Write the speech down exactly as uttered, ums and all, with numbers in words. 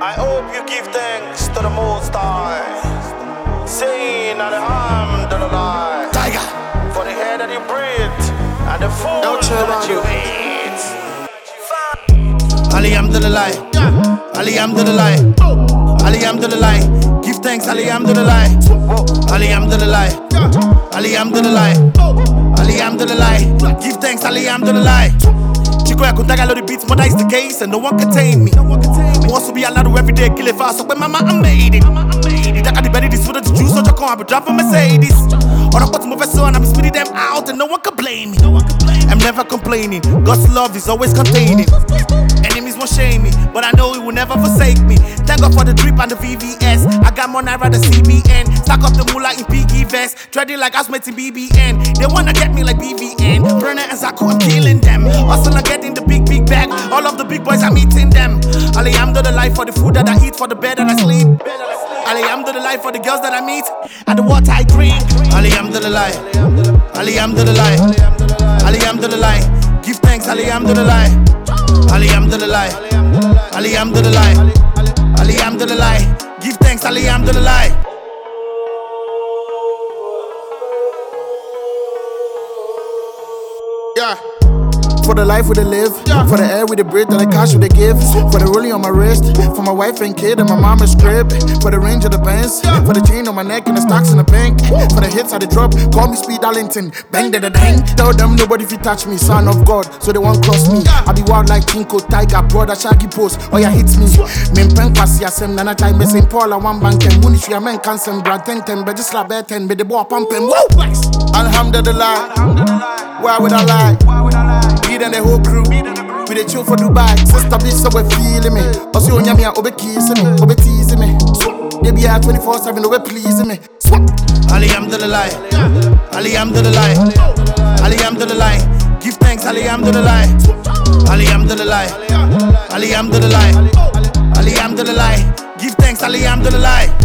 I hope you give thanks to the Most High, saying Alhamdulillah, Tiger, for the air that you breathe and the food that you eat. Alhamdulillah, Alhamdulillah, Alhamdulillah. Give thanks, Alhamdulillah, Alhamdulillah, Alhamdulillah, Alhamdulillah. Give thanks, Alhamdulillah. Chico, I could tag a lot of beats, but that is the case, and no one can tame me. Wants to be allowed to every day, kill it fast. So when mama, I made it. You got the belly, this for the juice, so you can't be dropping Mercedes. Or I got to move a son, I'm spitting them out, and no one can blame me. I'm never complaining. God's love is always containing. Enemies won't shame me, but I know He will never forsake me. Thank God for the drip and the V V S. I got more Naira than C B N. Stack up the moolah in piggy vest. Dreading like housemates in B B N. They wanna get me like B V N. Brenner and Zaku, I'm killing them. Hustle and getting the big, big bag. All of the big boys, I'm eating them. Alhamdulillah for the food that I eat, for the bed that I sleep. Alhamdulillah for the girls that I meet and the water I drink. Alhamdulillah, Alhamdulillah, Alhamdulillah. Give thanks, Alhamdulillah, Alhamdulillah, Alhamdulillah, Alhamdulillah. Give thanks, Alhamdulillah. Yeah. For the life we dey live, yeah. For the air we dey breathe, and the cash we dey give, for the rolling on my wrist, for my wife and kid and my mama's crib, for the range of the Benz, yeah. For the chain on my neck and the stocks in the bank, for the hits I dey drop, call me Speed Darlington, bang da da dang. Tell them nobody fit touch me, son of God, so they won't cross me. I be wild like Kinko, Tiger, brother, Shaggy Post, oh yeah hits me. Min pen pass ya sem nana time, me Saint Paul and one bank and Munish ya men can sem brad ten ten, but just slap bet ten, but the boy pumping. Woo! Alhamdulillah, why would I lie? Me and the whole crew, we dey chill for Dubai. Sister bitch, so we feeling me. Also, you me, obe kissing me, obe teasing me. They be here twenty-four seven, obe pleasing me. Alhamdulillah, Alhamdulillah, Alhamdulillah. Give thanks, Alhamdulillah, Alhamdulillah, Alhamdulillah, Alhamdulillah. Give thanks, Alhamdulillah.